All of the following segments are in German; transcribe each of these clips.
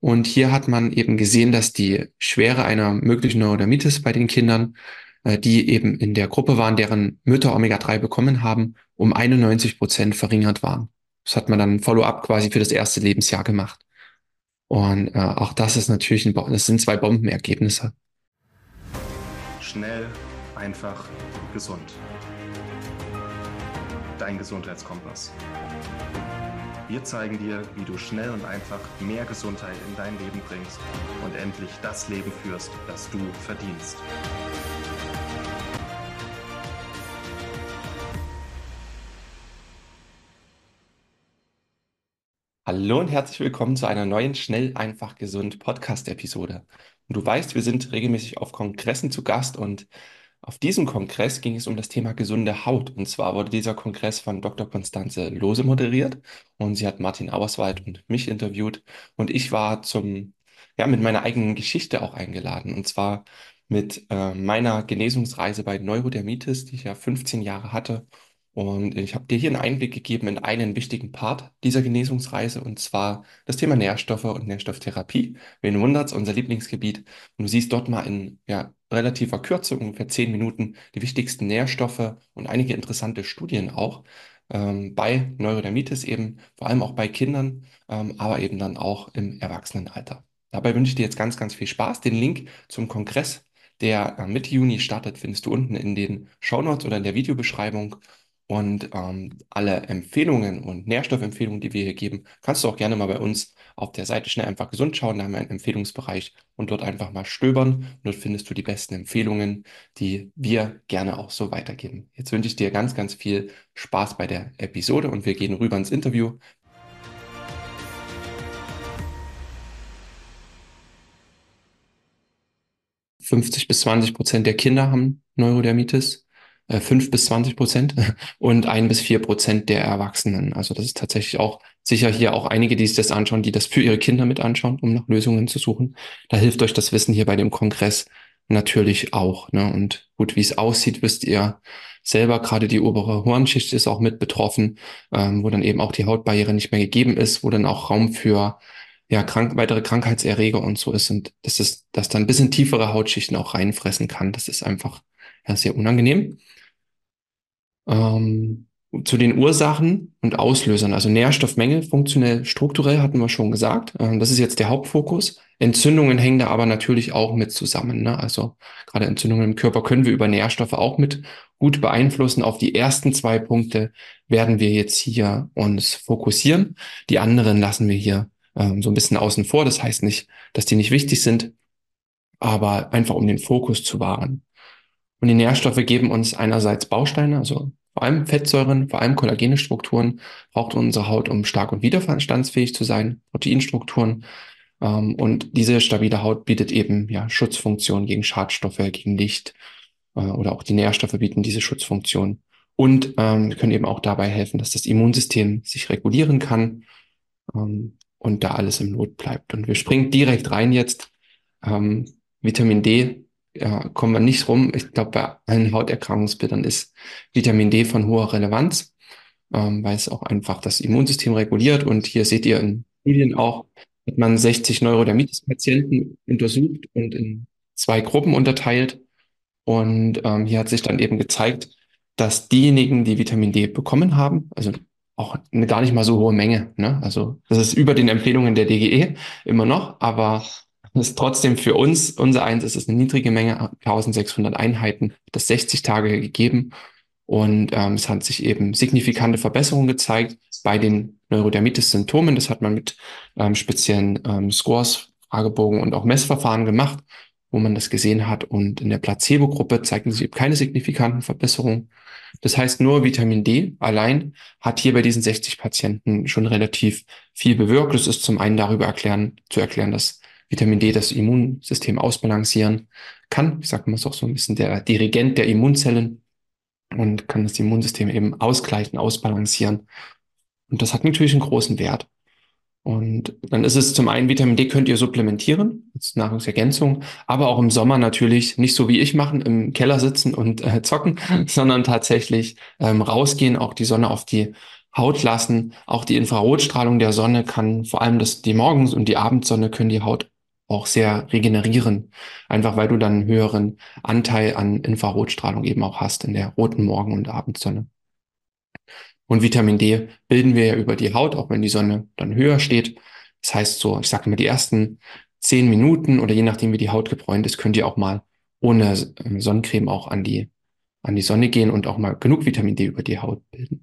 Und hier hat man eben gesehen, dass die Schwere einer möglichen Neurodermitis bei den Kindern, die eben in der Gruppe waren, deren Mütter Omega-3 bekommen haben, um 91% verringert waren. Das hat man dann ein Follow-up quasi für das erste Lebensjahr gemacht. Und auch das ist natürlich das sind zwei Bombenergebnisse. Schnell, einfach, gesund. Dein Gesundheitskompass. Wir zeigen dir, wie du schnell und einfach mehr Gesundheit in dein Leben bringst und endlich das Leben führst, das du verdienst. Hallo und herzlich willkommen zu einer neuen Schnell, einfach, gesund Podcast-Episode. Und du weißt, wir sind regelmäßig auf Kongressen zu Gast und auf diesem Kongress ging es um das Thema gesunde Haut. Und zwar wurde dieser Kongress von Dr. Constanze Lohse moderiert und sie hat Martin Auerswald und mich interviewt und ich war mit meiner eigenen Geschichte auch eingeladen und zwar mit meiner Genesungsreise bei Neurodermitis, die ich ja 15 Jahre hatte. Und ich habe dir hier einen Einblick gegeben in einen wichtigen Part dieser Genesungsreise, und zwar das Thema Nährstoffe und Nährstofftherapie. Wen wundert's, unser Lieblingsgebiet. Und du siehst dort mal in relativer Kürze, ungefähr 10 Minuten, die wichtigsten Nährstoffe und einige interessante Studien auch bei Neurodermitis eben, vor allem auch bei Kindern, aber eben dann auch im Erwachsenenalter. Dabei wünsche ich dir jetzt ganz, ganz viel Spaß. Den Link zum Kongress, der Mitte Juni startet, findest du unten in den Shownotes oder in der Videobeschreibung. Und alle Empfehlungen und Nährstoffempfehlungen, die wir hier geben, kannst du auch gerne mal bei uns auf der Seite schnell einfach gesund schauen. Da haben wir einen Empfehlungsbereich und dort einfach mal stöbern. Und dort findest du die besten Empfehlungen, die wir gerne auch so weitergeben. Jetzt wünsche ich dir ganz, ganz viel Spaß bei der Episode und wir gehen rüber ins Interview. 50 bis 20% der Kinder haben Neurodermitis, 5 bis 20% und 1 bis 4% der Erwachsenen. Also das ist tatsächlich auch sicher hier auch einige, die sich das anschauen, die das für ihre Kinder mit anschauen, um nach Lösungen zu suchen. Da hilft euch das Wissen hier bei dem Kongress natürlich auch, ne? Und gut, wie es aussieht, wisst ihr selber, gerade die obere Hornschicht ist auch mit betroffen, wo dann eben auch die Hautbarriere nicht mehr gegeben ist, wo dann auch Raum für weitere Krankheitserreger und so ist, und dass dann bis in tiefere Hautschichten auch reinfressen kann. Das ist einfach sehr unangenehm. Zu den Ursachen und Auslösern, also Nährstoffmängel, funktionell, strukturell hatten wir schon gesagt. Das ist jetzt der Hauptfokus. Entzündungen hängen da aber natürlich auch mit zusammen, ne? Also gerade Entzündungen im Körper können wir über Nährstoffe auch mit gut beeinflussen. Auf die ersten zwei Punkte werden wir jetzt hier uns fokussieren. Die anderen lassen wir hier so ein bisschen außen vor. Das heißt nicht, dass die nicht wichtig sind, aber einfach um den Fokus zu wahren. Und die Nährstoffe geben uns einerseits Bausteine, also vor allem Fettsäuren, vor allem kollagene Strukturen braucht unsere Haut, um stark und widerstandsfähig zu sein, Proteinstrukturen. Und diese stabile Haut bietet eben Schutzfunktionen gegen Schadstoffe, gegen Licht, oder auch die Nährstoffe bieten diese Schutzfunktion. Und können eben auch dabei helfen, dass das Immunsystem sich regulieren kann, und da alles im Lot bleibt. Und wir springen direkt rein jetzt. Vitamin D, ja, kommen wir nicht rum. Ich glaube, bei allen Hauterkrankungsbildern ist Vitamin D von hoher Relevanz, weil es auch einfach das Immunsystem reguliert. Und hier seht ihr in Studien auch, hat man 60 Neurodermitis-Patienten untersucht und in zwei Gruppen unterteilt. Und hier hat sich dann eben gezeigt, dass diejenigen, die Vitamin D bekommen haben, also auch eine gar nicht mal so hohe Menge, ne? Also das ist über den Empfehlungen der DGE immer noch, aber es ist trotzdem für uns, unser eins ist es eine niedrige Menge, 1600 Einheiten, das 60 Tage gegeben. Und es hat sich eben signifikante Verbesserungen gezeigt bei den Neurodermitis-Symptomen. Das hat man mit speziellen Scores, Fragebogen und auch Messverfahren gemacht, wo man das gesehen hat. Und in der Placebo-Gruppe zeigten sich eben keine signifikanten Verbesserungen. Das heißt, nur Vitamin D allein hat hier bei diesen 60 Patienten schon relativ viel bewirkt. Das ist zum einen zu erklären, dass Vitamin D das Immunsystem ausbalancieren kann. Ich sage mal, es ist auch so ein bisschen der Dirigent der Immunzellen und kann das Immunsystem eben ausgleichen, ausbalancieren. Und das hat natürlich einen großen Wert. Und dann ist es zum einen, Vitamin D könnt ihr supplementieren als Nahrungsergänzung, aber auch im Sommer natürlich nicht so wie ich machen, im Keller sitzen und zocken, sondern tatsächlich rausgehen, auch die Sonne auf die Haut lassen. Auch die Infrarotstrahlung der Sonne kann, vor allem die Morgens- und die Abendsonne können die Haut auch sehr regenerieren. Einfach weil du dann einen höheren Anteil an Infrarotstrahlung eben auch hast in der roten Morgen- und Abendsonne. Und Vitamin D bilden wir ja über die Haut, auch wenn die Sonne dann höher steht. Das heißt so, ich sage mal, die ersten 10 Minuten oder je nachdem, wie die Haut gebräunt ist, könnt ihr auch mal ohne Sonnencreme auch an die Sonne gehen und auch mal genug Vitamin D über die Haut bilden.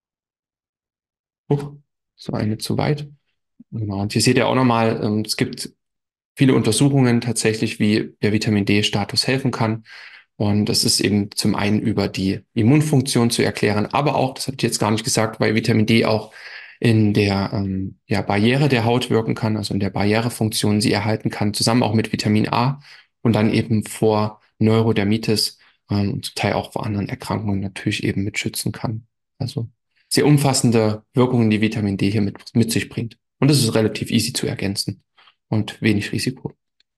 So eine zu weit. Genau. Und hier seht ihr auch nochmal, es gibt viele Untersuchungen tatsächlich, wie der Vitamin D-Status helfen kann. Und das ist eben zum einen über die Immunfunktion zu erklären, aber auch, das habe ich jetzt gar nicht gesagt, weil Vitamin D auch in der ja, Barriere der Haut wirken kann, also in der Barrierefunktion sie erhalten kann, zusammen auch mit Vitamin A und dann eben vor Neurodermitis und zum Teil auch vor anderen Erkrankungen natürlich eben mitschützen kann. Also sehr umfassende Wirkungen, die Vitamin D hier mit sich bringt. Und das ist relativ easy zu ergänzen und wenig Risiko.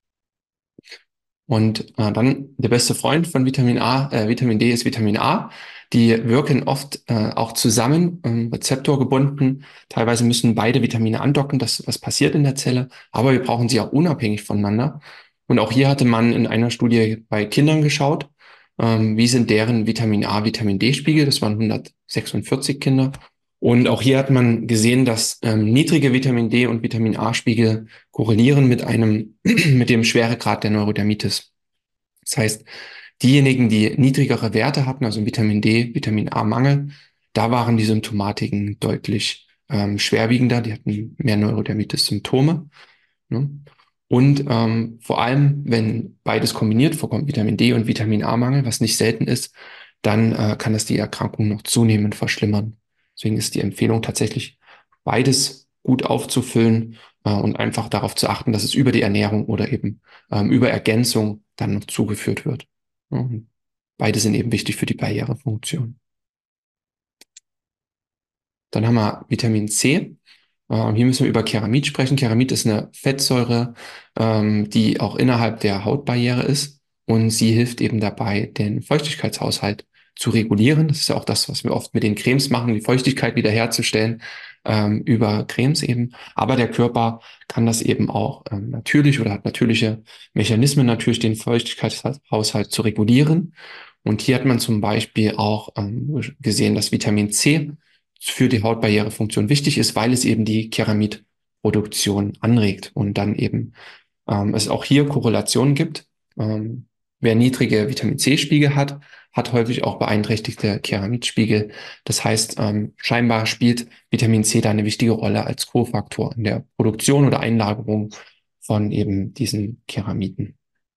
Und dann der beste Freund von Vitamin D ist Vitamin A. Die wirken oft auch zusammen, rezeptorgebunden. Teilweise müssen beide Vitamine andocken, dass was passiert in der Zelle, aber wir brauchen sie auch unabhängig voneinander. Und auch hier hatte man in einer Studie bei Kindern geschaut, wie sind deren Vitamin A, Vitamin D-Spiegel. Das waren 146 Kinder. Und auch hier hat man gesehen, dass niedrige Vitamin D und Vitamin A-Spiegel korrelieren mit mit dem Schweregrad der Neurodermitis. Das heißt, diejenigen, die niedrigere Werte hatten, also Vitamin D, Vitamin A-Mangel, da waren die Symptomatiken deutlich schwerwiegender, die hatten mehr Neurodermitis-Symptome. Ne? Und vor allem, wenn beides kombiniert vorkommt, Vitamin D und Vitamin A-Mangel, was nicht selten ist, dann kann das die Erkrankung noch zunehmend verschlimmern. Deswegen ist die Empfehlung tatsächlich, beides gut aufzufüllen und einfach darauf zu achten, dass es über die Ernährung oder eben über Ergänzung dann noch zugeführt wird. Ja, und beide sind eben wichtig für die Barrierefunktion. Dann haben wir Vitamin C. Hier müssen wir über Keramid sprechen. Keramid ist eine Fettsäure, die auch innerhalb der Hautbarriere ist. Und sie hilft eben dabei, den Feuchtigkeitshaushalt zu regulieren. Das ist ja auch das, was wir oft mit den Cremes machen, die Feuchtigkeit wiederherzustellen, über Cremes eben. Aber der Körper kann das eben auch natürlich oder hat natürliche Mechanismen, natürlich den Feuchtigkeitshaushalt zu regulieren. Und hier hat man zum Beispiel auch gesehen, dass Vitamin C für die Hautbarrierefunktion wichtig ist, weil es eben die Keramidproduktion anregt und dann eben es auch hier Korrelationen gibt. Wer niedrige Vitamin C-Spiegel hat, hat häufig auch beeinträchtigte Keramidspiegel. Das heißt, scheinbar spielt Vitamin C da eine wichtige Rolle als Kofaktor in der Produktion oder Einlagerung von eben diesen Keramiden.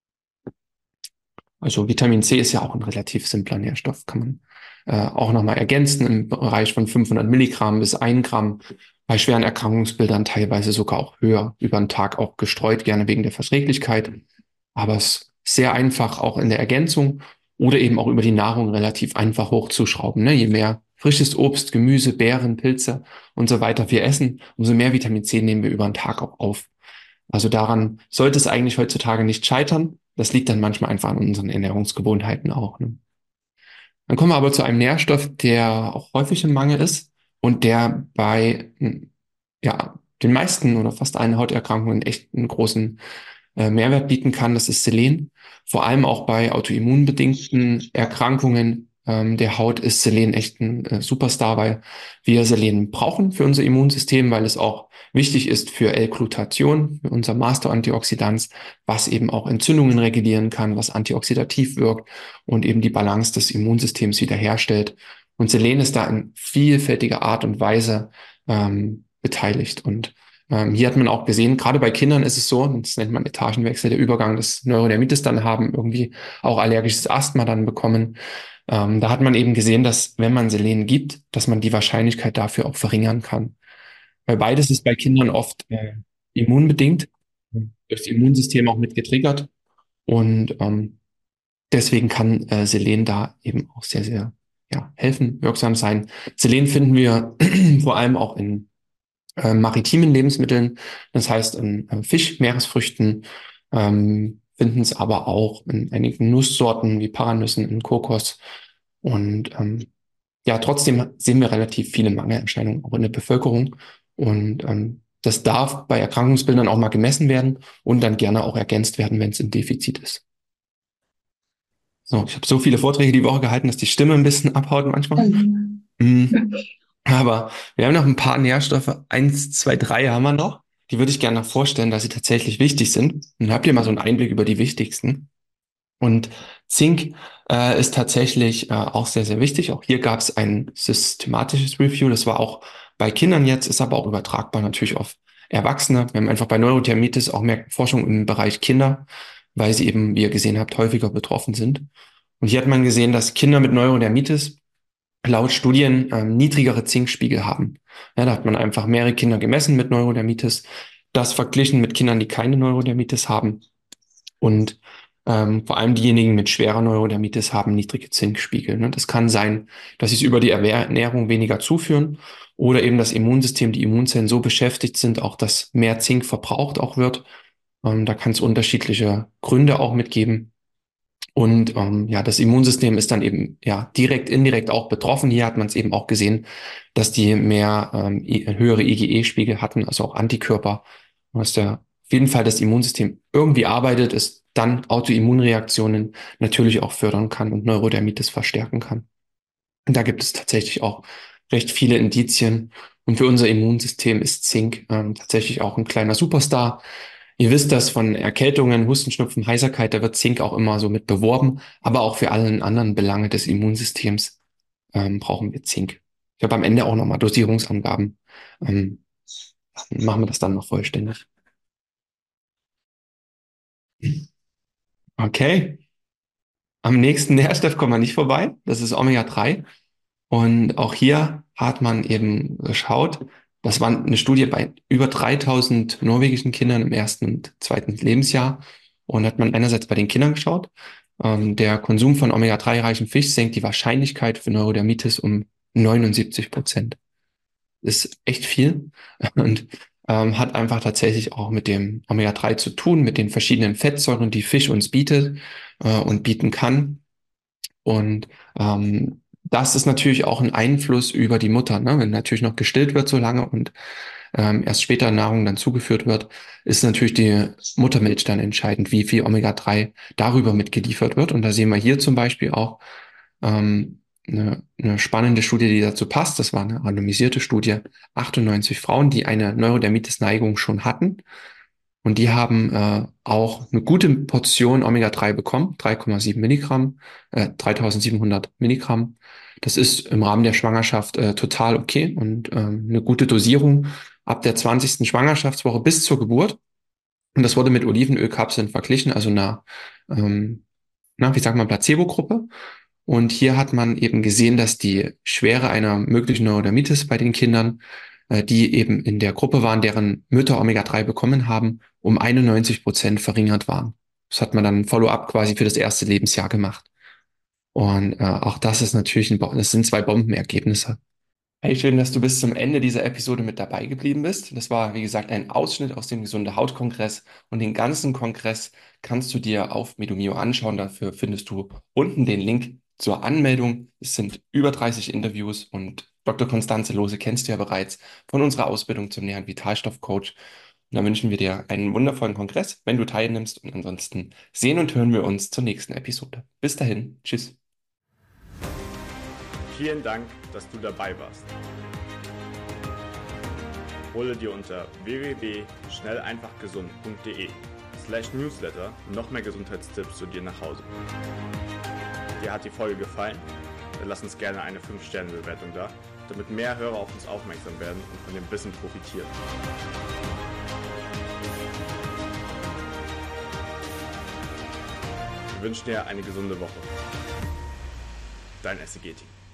Also Vitamin C ist ja auch ein relativ simpler Nährstoff, kann man auch nochmal ergänzen im Bereich von 500 Milligramm bis 1 Gramm. Bei schweren Erkrankungsbildern teilweise sogar auch höher, über den Tag auch gestreut, gerne wegen der Verträglichkeit. Aber es ist sehr einfach auch in der Ergänzung oder eben auch über die Nahrung relativ einfach hochzuschrauben. Ne? Je mehr frisches Obst, Gemüse, Beeren, Pilze und so weiter wir essen, umso mehr Vitamin C nehmen wir über den Tag auch auf. Also daran sollte es eigentlich heutzutage nicht scheitern. Das liegt dann manchmal einfach an unseren Ernährungsgewohnheiten auch. Ne? Dann kommen wir aber zu einem Nährstoff, der auch häufig im Mangel ist und der bei ja, den meisten oder fast allen Hauterkrankungen echt einen großen Mehrwert bieten kann. Das ist Selen. Vor allem auch bei autoimmunbedingten Erkrankungen der Haut ist Selen echt ein Superstar, weil wir Selen brauchen für unser Immunsystem, weil es auch wichtig ist für L-Glutathion, für unser Master-Antioxidans, was eben auch Entzündungen regulieren kann, was antioxidativ wirkt und eben die Balance des Immunsystems wiederherstellt. Und Selen ist da in vielfältiger Art und Weise beteiligt. Und hier hat man auch gesehen, gerade bei Kindern ist es so, das nennt man Etagenwechsel, der Übergang des Neurodermitis dann haben, irgendwie auch allergisches Asthma dann bekommen. Da hat man eben gesehen, dass wenn man Selen gibt, dass man die Wahrscheinlichkeit dafür auch verringern kann. Weil beides ist bei Kindern oft immunbedingt, durch das Immunsystem auch mit getriggert. Und deswegen kann Selen da eben auch sehr, sehr ja, helfen, wirksam sein. Selen finden wir vor allem auch in maritimen Lebensmitteln, das heißt in Fisch, Meeresfrüchten, finden es aber auch in einigen Nusssorten wie Paranüssen, in Kokos und ja, trotzdem sehen wir relativ viele Mangelerscheinungen auch in der Bevölkerung. Und das darf bei Erkrankungsbildern auch mal gemessen werden und dann gerne auch ergänzt werden, wenn es im Defizit ist. So, ich habe so viele Vorträge die Woche gehalten, dass die Stimme ein bisschen abhaut manchmal. Mhm. Mm, aber wir haben noch ein paar Nährstoffe. Eins, zwei, drei haben wir noch. Die würde ich gerne noch vorstellen, dass sie tatsächlich wichtig sind. Und dann habt ihr mal so einen Einblick über die wichtigsten. Und Zink ist tatsächlich auch sehr, sehr wichtig. Auch hier gab es ein systematisches Review. Das war auch bei Kindern jetzt, ist aber auch übertragbar natürlich auf Erwachsene. Wir haben einfach bei Neurodermitis auch mehr Forschung im Bereich Kinder, weil sie eben, wie ihr gesehen habt, häufiger betroffen sind. Und hier hat man gesehen, dass Kinder mit Neurodermitis laut Studien niedrigere Zinkspiegel haben. Ja, da hat man einfach mehrere Kinder gemessen mit Neurodermitis, das verglichen mit Kindern, die keine Neurodermitis haben. Und vor allem diejenigen mit schwerer Neurodermitis haben niedrige Zinkspiegel. Ne? Das kann sein, dass sie es über die Ernährung weniger zuführen oder eben das Immunsystem, die Immunzellen so beschäftigt sind, auch dass mehr Zink verbraucht auch wird. Da kann es unterschiedliche Gründe auch mitgeben. Und ja, das Immunsystem ist dann eben ja direkt, indirekt auch betroffen. Hier hat man es eben auch gesehen, dass die mehr höhere IgE-Spiegel hatten, also auch Antikörper. Und dass der auf jeden Fall das Immunsystem irgendwie arbeitet, es dann Autoimmunreaktionen natürlich auch fördern kann und Neurodermitis verstärken kann. Und da gibt es tatsächlich auch recht viele Indizien. Und für unser Immunsystem ist Zink tatsächlich auch ein kleiner Superstar. Ihr wisst das von Erkältungen, Husten, Schnupfen, Heiserkeit, da wird Zink auch immer so mit beworben, aber auch für alle anderen Belange des Immunsystems brauchen wir Zink. Ich habe am Ende auch nochmal Dosierungsangaben. Ähm, machen wir das dann noch vollständig. Okay, am nächsten Nährstoff kommen wir nicht vorbei. Das ist Omega-3. Und auch hier hat man eben geschaut, das war eine Studie bei über 3000 norwegischen Kindern im ersten und zweiten Lebensjahr. Und hat man einerseits bei den Kindern geschaut, der Konsum von Omega-3-reichem Fisch senkt die Wahrscheinlichkeit für Neurodermitis um 79%. Ist echt viel und hat einfach tatsächlich auch mit dem Omega-3 zu tun, mit den verschiedenen Fettsäuren, die Fisch uns bietet und bieten kann. Und das ist natürlich auch ein Einfluss über die Mutter, ne? Wenn natürlich noch gestillt wird so lange und erst später Nahrung dann zugeführt wird, ist natürlich die Muttermilch dann entscheidend, wie viel Omega-3 darüber mitgeliefert wird. Und da sehen wir hier zum Beispiel auch eine spannende Studie, die dazu passt. Das war eine randomisierte Studie, 98 Frauen, die eine Neurodermitis-Neigung schon hatten. Und die haben auch eine gute Portion Omega-3 bekommen, 3,7 Milligramm, 3700 Milligramm. Das ist im Rahmen der Schwangerschaft total okay und eine gute Dosierung ab der 20. Schwangerschaftswoche bis zur Geburt. Und das wurde mit Olivenölkapseln verglichen, also wie sagt man, Placebo-Gruppe. Und hier hat man eben gesehen, dass die Schwere einer möglichen Neurodermitis bei den Kindern, die eben in der Gruppe waren, deren Mütter Omega-3 bekommen haben, um 91% verringert waren. Das hat man dann Follow-up quasi für das erste Lebensjahr gemacht. Und auch das ist natürlich das sind zwei Bombenergebnisse. Hey, schön, dass du bis zum Ende dieser Episode mit dabei geblieben bist. Das war, wie gesagt, ein Ausschnitt aus dem Gesunde Haut-Kongress und den ganzen Kongress kannst du dir auf Medomio anschauen. Dafür findest du unten den Link zur Anmeldung. Es sind über 30 Interviews und Dr. Constanze Lohse kennst du ja bereits von unserer Ausbildung zum Nähern Vitalstoffcoach. Und da wünschen wir dir einen wundervollen Kongress, wenn du teilnimmst. Und ansonsten sehen und hören wir uns zur nächsten Episode. Bis dahin, tschüss. Vielen Dank, dass du dabei warst. Hole dir unter www.schnelleinfachgesund.de/newsletter noch mehr Gesundheitstipps zu dir nach Hause. Dir hat die Folge gefallen? Dann lass uns gerne eine 5-Sterne-Bewertung da, damit mehr Hörer auf uns aufmerksam werden und von dem Wissen profitieren. Wir wünschen dir eine gesunde Woche. Dein SEG-Team.